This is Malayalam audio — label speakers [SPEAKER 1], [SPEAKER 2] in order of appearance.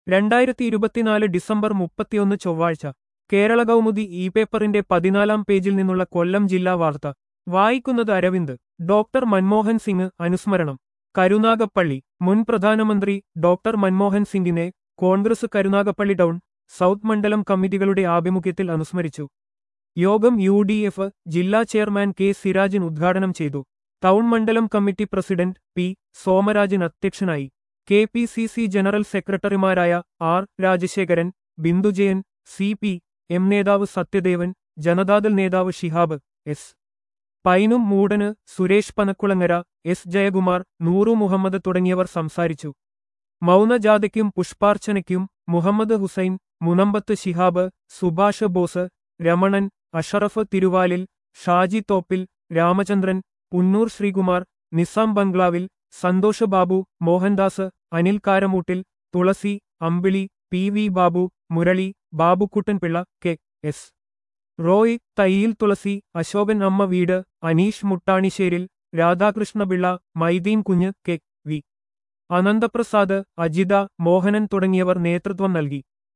[SPEAKER 1] 2024 ഡിസംബർ 31 ചൊവ്വാഴ്ച കേരള കൗമുദി ഇ പേപ്പറിന്റെ 14-ാം പേജിൽ നിന്നുള്ള കൊല്ലം ജില്ലാ വാർത്ത വായിക്കുന്നത് അരവിന്ദ്. ഡോക്ടർ മൻമോഹൻ സിംഗ് അനുസ്മരണം. കരുനാഗപ്പള്ളി. മുൻ പ്രധാനമന്ത്രി ഡോക്ടർ മൻമോഹൻ സിംഗിനെ കോൺഗ്രസ് കരുനാഗപ്പള്ളി ടൗൺ, സൗത്ത് മണ്ഡലം കമ്മിറ്റികളുടെ ആഭിമുഖ്യത്തിൽ അനുസ്മരിച്ചു. യോഗം UDF ജില്ലാ ചെയർമാൻ കെ സിരാജൻ ഉദ്ഘാടനം ചെയ്തു. ടൗൺ മണ്ഡലം കമ്മിറ്റി പ്രസിഡന്റ് പി സോമരാജൻ അധ്യക്ഷനായി. KPCC ജനറൽ സെക്രട്ടറിമാരായ R രാജശേഖരൻ, ബിന്ദുജയൻ, CPM നേതാവ് സത്യദേവൻ, ജനതാദൾ നേതാവ് ഷിഹാബ് S പൈനും മൂടന്, സുരേഷ് പനക്കുളങ്ങര, S ജയകുമാർ, നൂറു മുഹമ്മദ് തുടങ്ങിയവർ സംസാരിച്ചു. മൗനജാഥയ്ക്കും പുഷ്പാർച്ചനയ്ക്കും മുഹമ്മദ് ഹുസൈൻ, മുനമ്പത്ത് ശിഹാബ്, സുഭാഷ് ബോസ്, രമണൻ, അഷറഫ് തിരുവാലിൽ, ഷാജി തോപ്പിൽ, രാമചന്ദ്രൻ, പുന്നൂർ ശ്രീകുമാർ, നിസാം ബംഗ്ലാവിൽ, സന്തോഷ് ബാബു, മോഹൻദാസ്, അനിൽ കാരമൂട്ടിൽ, തുളസി, അമ്പിളി, PV ബാബു, മുരളി, ബാബുക്കുട്ടൻപിള്ള, KS റോയ്, തയ്യിൽ തുളസി, അശോകൻ അമ്മ വീട്, അനീഷ് മുട്ടാണിശ്ശേരിൽ, രാധാകൃഷ്ണപിള്ള, മൈദീൻ കുഞ്ഞ്, KV അനന്തപ്രസാദ്, അജിത, മോഹനൻ തുടങ്ങിയവർ നേതൃത്വം നൽകി.